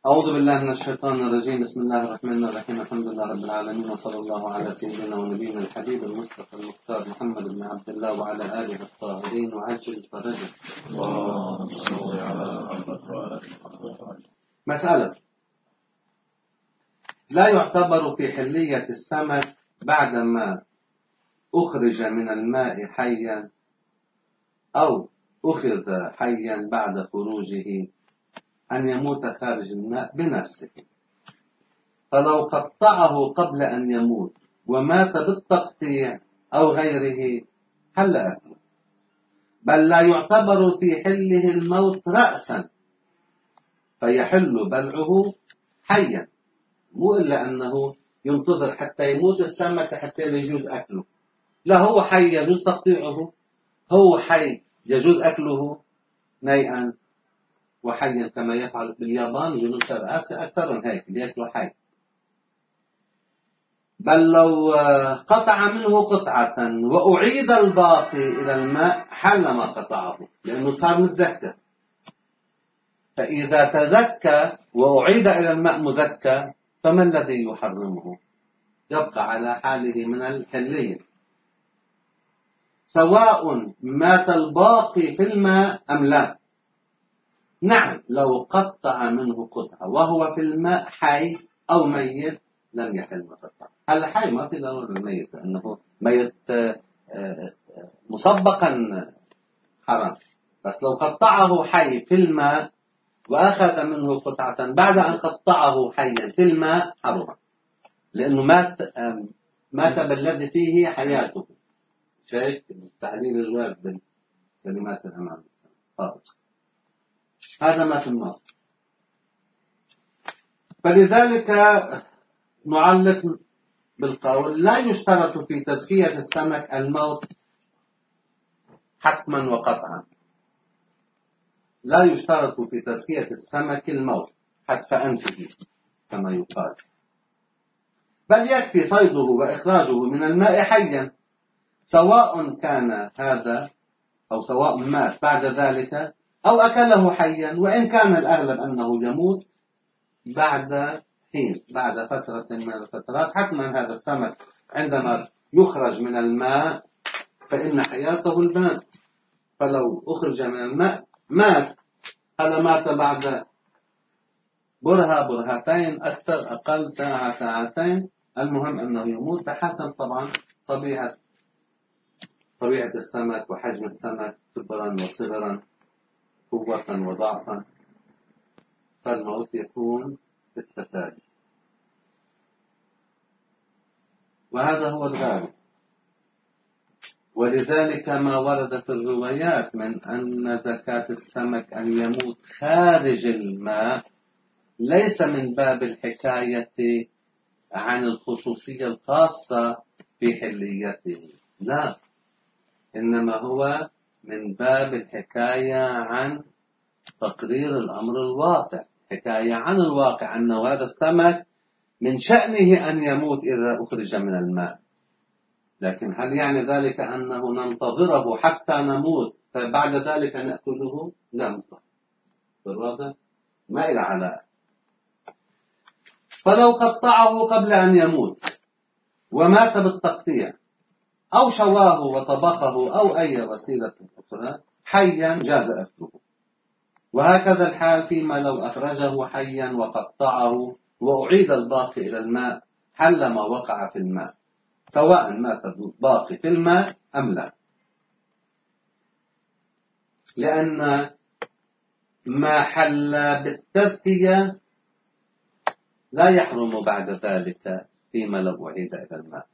أعوذ بالله من الشيطان الرجيم. بسم الله الرحمن الرحيم. الحمد لله رب العالمين، وصلى الله على سيدنا ونبينا الحبيب المصطفى المختار محمد بن عبد الله وعلى آله الطاهرين وعجل فرجه. مسألة: لا يعتبر في حلية السمك بعدما أخرج من الماء حيا أو أخذ حيا بعد خروجه أن يموت خارج الماء بنفسه، فلو قطعه قبل أن يموت ومات بالتقطيع أو غيره حل أكله، بل لا يعتبر في حله الموت رأسا فيحل بلعه حيا، مو إلا أنه ينتظر حتى يموت السمك حتى يجوز أكله. لا، هو حي يجوز تقطيعه، هو حي يجوز أكله نيئا وحيا، كما يفعل في اليابان وجنوب شرق آسيا أكثر من هيك بياكلوا حي. بل لو قطع منه قطعة وأعيد الباقي إلى الماء حل ما قطعه، لأنه صار متزكى. فإذا تزكى وأعيد إلى الماء مزكى فما الذي يحرمه؟ يبقى على حاله من الحلية، سواء مات الباقي في الماء أم لا. نعم، لو قطع منه قطعة وهو في الماء حي أو ميت لم يحل ما قطع. هل حي ما في ضرورة الميت، لأنه ميت مسبقا حرام، بس لو قطعه حي في الماء وأخذ منه قطعة بعد أن قطعه حيا في الماء حرم، لأنه مات بالذي فيه حياته. شايف التعليل الوارد بالكلمات الأمام هذا ما في النص. فلذلك نعلق بالقول: لا يشترط في تزكية السمك الموت حتما وقطعا. لا يشترط في تزكية السمك الموت حتف أنفه كما يقال، بل يكفي صيده وإخراجه من الماء حيا، سواء كان هذا أو سواء مات بعد ذلك أو أكله حيا، وإن كان الأغلب أنه يموت بعد حين، بعد فترة من الفترات. حتما هذا السمك عندما يخرج من الماء فإن حياته الماء، فلو أخرج من الماء مات. هذا مات بعد برهة برهتين، أكثر أقل ساعة ساعتين، المهم أنه يموت بحسب طبعا طبيعة السمك وحجم السمك، كبرا وصغرا، قوة وضعفا، فالموت يكون بالتتالي. وهذا هو الغالب. ولذلك ما ورد في الروايات من أن زكاة السمك أن يموت خارج الماء ليس من باب الحكاية عن الخصوصية الخاصة في حليته، لا، إنما هو من باب الحكاية عن تقرير الأمر الواقع، حكاية عن الواقع أنه هذا السمك من شأنه أن يموت إذا أخرج من الماء. لكن هل يعني ذلك أنه ننتظره حتى نموت فبعد ذلك نأكله؟ لا، مصح بالواضح ما إلى علاقة. فلو قطعه قبل أن يموت ومات بالتقطيع أو شواه وطبخه أو أي وسيلة أخرى حيا جاز أكله. وهكذا الحال فيما لو أخرجه حيا وقطعه وأعيد الباقي إلى الماء حل ما وقع في الماء، سواء مات الباقي في الماء أم لا، لأن ما حل بالتزكية لا يحرم بعد ذلك فيما لو أعيد إلى الماء.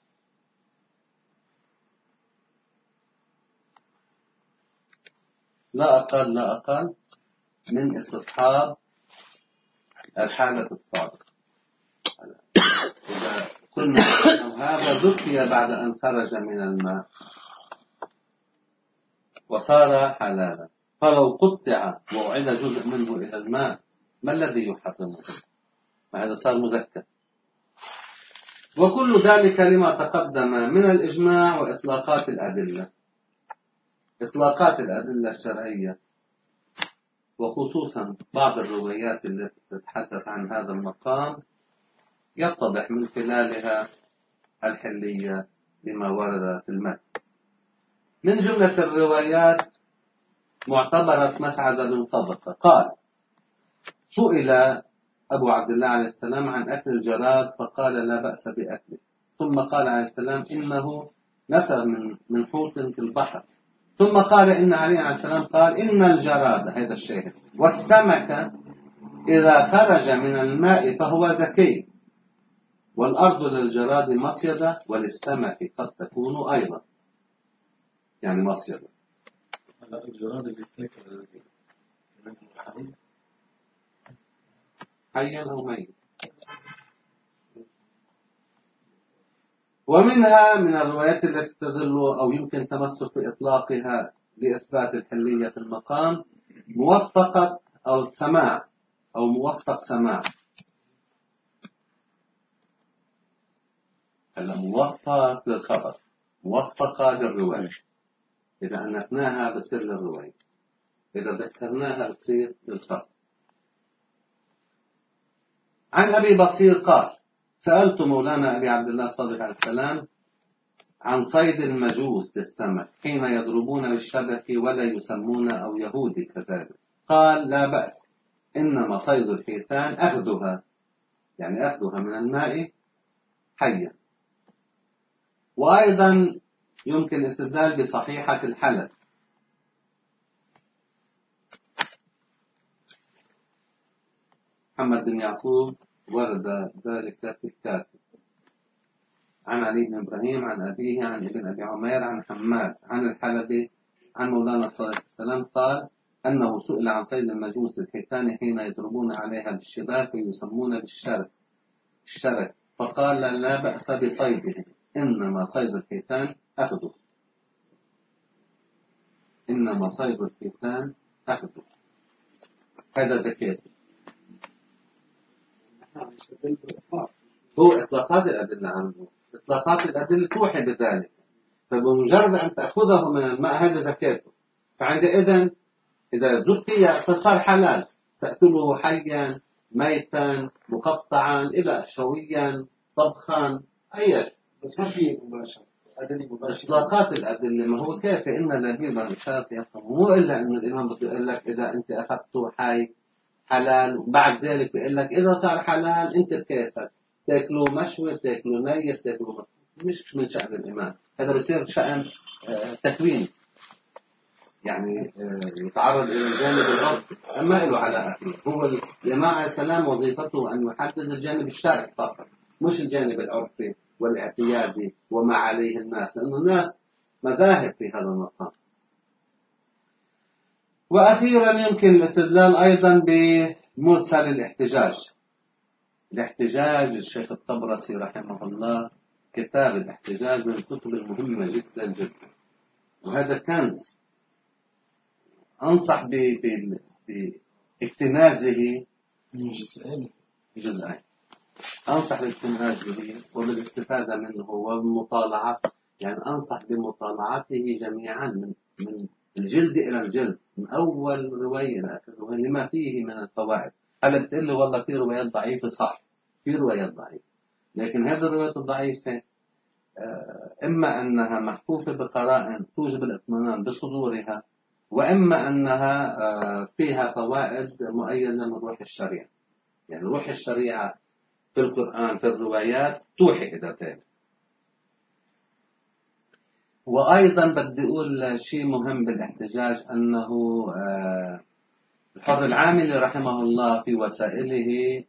لا أقل من استصحاب الحالة الصادقة. إذا قلنا أنه هذا ذكي بعد أن خرج من الماء وصار حلالا، فلو قطع وأعيد جزء منه إلى الماء ما الذي يحرمه؟ هذا صار مزكى. وكل ذلك لما تقدم من الإجماع وإطلاقات الأدلة. إطلاقات الأدلة الشرعية وخصوصا بعض الروايات التي تتحدث عن هذا المقام يتضح من خلالها الحلية بما ورد في المتن. من جملة الروايات معتبرة مسعد بن صدقة قال: سئل أبو عبد الله عليه السلام عن أكل الجراد فقال: لا بأس بأكله. ثم قال عليه السلام: إنه نفر من حوت في البحر. ثم قال إن علي عليه السلام قال: إن الجراد، هذا الشيء، والسمك إذا خرج من الماء فهو ذكي، والأرض للجراد مصيدة وللسمك قد تكون أيضا، يعني مصيدة. الجراد اللي تاكل حيا أو ميت. ومنها من الروايات التي تدل أو يمكن تمسك بإطلاقها لإثبات الحلية في المقام موثقة أو سماع أو موثق سماع. هلا موثق للخبر، موثقة للرواية. إذا أنثناها بتصير للرواية، إذا ذكرناها بتصير للخبر. عن أبي بصير قال: سألت مولانا أبي عبد الله الصادق عليه السلام عن صيد المجوس للسمك حين يضربون بالشبك ولا يسمون أو يهودي كذلك. قال: لا بأس، إنما صيد الحيتان أخذها، يعني أخذها من الماء حيا. وأيضا يمكن الاستدلال بصحيحة الحلب. محمد بن يعقوب ورد ذلك في الكافي. عن علي بن إبراهيم عن أبيه عن ابن أبي عمير عن حماد عن الحلبي عن مولانا صلى الله عليه وسلم قال أنه سئل عن صيد المجوس الحيتان حين يضربون عليها بالشباك ويسمون بالشرك، فقال: لا بأس بصيدهم، إنما صيد الحيتان أخذه، إنما صيد الحيتان أخذه، هذا زكاته. هو إطلاقات الأدلة عنه، إطلاقات الأدلة توحي بذلك، فبمجرد أن تأخذه من الماء هذا زكاته. فعندئذ إذا زكي فصار حلال، تأكله حيا ميتا مقطعا إلى شويا طبخا أي. بس ما في مباشرة أدلة مباشرة. إطلاقات الأدلة ما هو كيف إن الذين بشرط يفهم، مو إلا أن الإمام بده يقول لك إذا أنت أخذته حي حلال، وبعد ذلك بيقول لك إذا صار حلال أنت بكيفك تاكله مشوي تاكله ني تاكله مش من شأن الإمام، هذا بصير شأن تكوين، يعني يتعرض إلى الجانب العرفي أما له علاقة فيه. هو الإمام عليه السلام وظيفته أن يحدد الجانب الشرعي فقط، مش الجانب العرفي والاعتيادي وما عليه الناس، لأن الناس مذاهب في هذا المقام. وأخيرا يمكن الاستدلال أيضا بمرسل الاحتجاج. الاحتجاج الشيخ الطبرسي رحمه الله كتاب الاحتجاج من الكتب المهمة جدا جدا، وهذا كنز أنصح باكتنازه جزئين. أنصح بالاكتناز به وبالاستفادة منه وبمطالعة، يعني أنصح بمطالعته جميعا من الجلد إلى الجلد، من أول رواية إلى آخر رواية لما فيه من الفوائد. هلا بتقول له والله في روايات ضعيفة، صح في روايات ضعيفة، لكن هذه الروايات الضعيفة إما أنها محفوفة بقرائن توجب الاطمئنان بصدورها، وإما أنها فيها فوائد مؤيدة من روح الشريعة. يعني روح الشريعة في القرآن في الروايات توحي إلى ذلك. وأيضا بدي أقول شيء مهم بالاحتجاج، أنه الحر العاملي رحمه الله في وسائله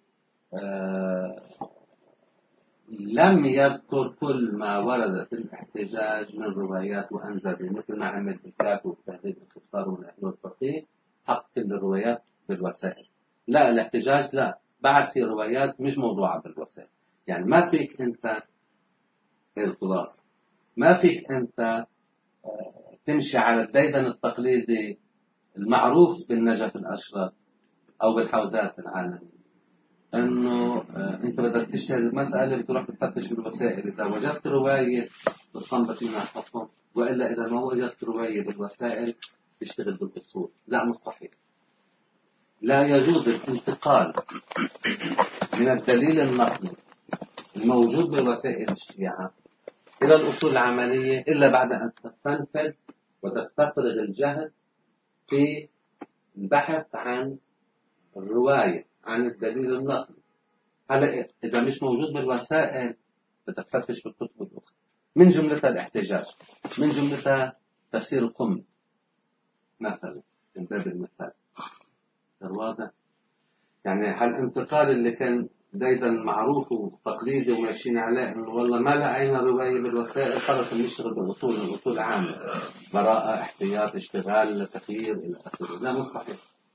لم يذكر كل ما ورد في الاحتجاج من روايات وأنزل، مثل ما عمل بالكاف والتهذيب والاستبصار والنحو والفقيه، حق كل الروايات بالوسائل. لا الاحتجاج لا، بعد في روايات مش موضوعة بالوسائل. يعني ما فيك أنت الخلاصة، ما فيك أنت تمشي على الديدن التقليدي المعروف بالنجف الأشرف أو بالحوزات العالمية، أنه أنت بدك تشتغل المسألة بتروح تفتش بالوسائل، إذا وجدت رواية بتصنبت منها حكم، وإلا إذا ما وجدت رواية بالوسائل تشتغل بالأصول. لا مش صحيح. لا يجوز الانتقال من الدليل النقلي الموجود بوسائل الشيعة إلى الأصول العملية إلا بعد أن تستنفذ وتستفرغ الجهد في البحث عن الرواية عن الدليل النقلي. هلا إذا مش موجود بالوسائل بدك تفتش بالكتب الأخرى، من جملتها الاحتجاج، من جملتها تفسير القم مثلا من باب المثال. واضح؟ يعني هالانتقال اللي كان دايما معروف وتقليدي وماشيين عليه انه والله ما لقينا روايه بالوسائل خلص نشتغل بالاصول، الاصول عامه، براءه، احتياط، اشتغال، تغيير الى اخره. لا مش صحيح.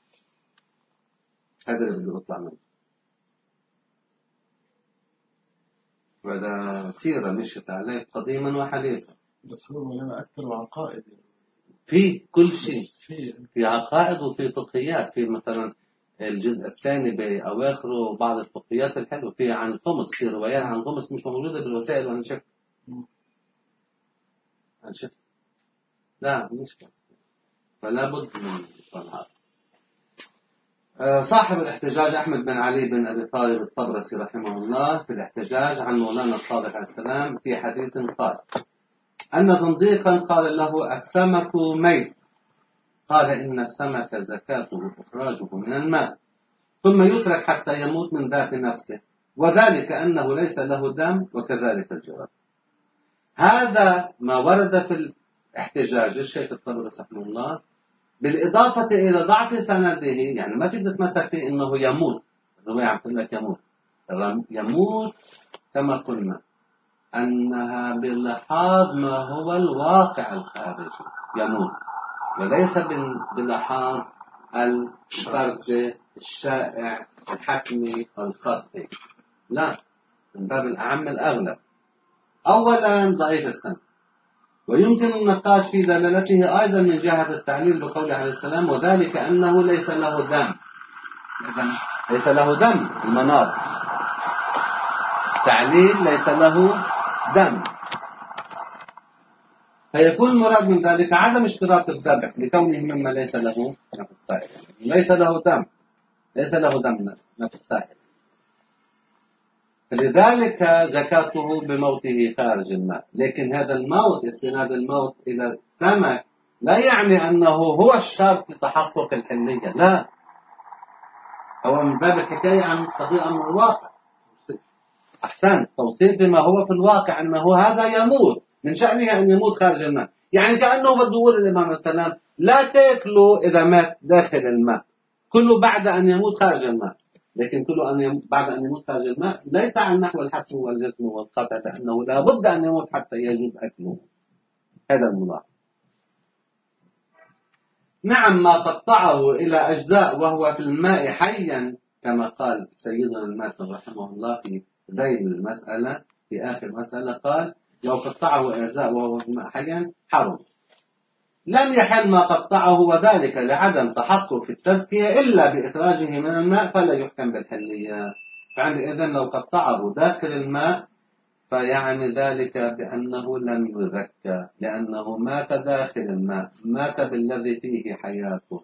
هذا اللي بدي اطلع منه. وهذا سيره مشت عليه قديما وحديثا. بس هو لنا أكثر عقائد في كل شيء، في عقائد وفي فقهيات. في مثلا الجزء الثاني بأواخره بعض الفقهيات الحلوة، في عن الخمس، في روايات عن الخمس مش موجودة بالوسائل وأنا شفت. لا مش بس. فلا بد من الصلاة. صاحب الاحتجاج أحمد بن علي بن أبي طالب الطبرسي رحمه الله في الاحتجاج عن مولانا الصادق عليه السلام في حديث قال أن زنديقا قال له السمك ميت، قال إن السمك زكاته إخراجه من الماء ثم يترك حتى يموت من ذات نفسه، وذلك أنه ليس له دم وكذلك الجراد. هذا ما ورد في الاحتجاج الشيخ الطبرسي رحمه الله، بالإضافة إلى ضعف سنده. يعني ما في تتمسك فيه إنه يموت، الرواية عم تقول لك يموت كما قلنا أنها بلحاظ ما هو الواقع الخارجي يموت، وليس بلحاظ الفرد الشائع الحكمي الخطي، لا، من باب الأعم الأغلب. أولا ضعيف السند، ويمكن النقاش في دلالته أيضا من جهة التعليل بقوله عليه السلام وذلك أنه ليس له دم. ليس له دم المناط، تعليل ليس له دم، فيكون المراد من ذلك عدم اشتراط الذبح لكونه مما ليس له نفس سائل. ليس له دم، ليس له دم نفس سائل، فلذلك زكاته بموته خارج الماء. لكن هذا الموت، استناد الموت إلى السمك، لا يعني أنه هو الشرط لتحقق الحلية، لا، هو من باب الحكاية عن تغيير أمر الواقع. أحسن توصيف بما هو في الواقع أنه هذا يموت، من شأنه أن يموت خارج الماء. يعني كأنه بده يقول الإمام السلام لا تأكلوا إذا مات داخل الماء، كله بعد أن يموت خارج الماء. لكن كله بعد أن يموت خارج الماء ليس عن نحو الحتم والجسم والقطع، لأنه لا بد أن يموت حتى يجوز أكله. هذا الملاحظ. نعم، ما قطعه إلى أجزاء وهو في الماء حيا كما قال سيدنا الماتن رحمه الله في ذيل المسألة، في آخر مسألة قال لو قطعه أجزاء وهو في الماء حيا حرم. لم يحل ما قطعه، وذلك لعدم تحقق التزكية إلا بإخراجه من الماء فلا يحكم بالحلية. فعندئذ لو قطعه داخل الماء فيعني ذلك بأنه لم يزكى، لأنه مات داخل الماء، مات بالذي فيه حياته،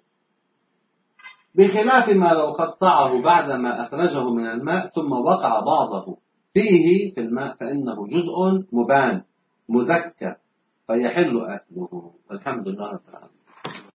بخلاف ما لو قطعه بعدما أخرجه من الماء ثم وقع بعضه فيه في الماء فإنه جزء مبان مزكى فيحل أكله. والحمد لله تعالى.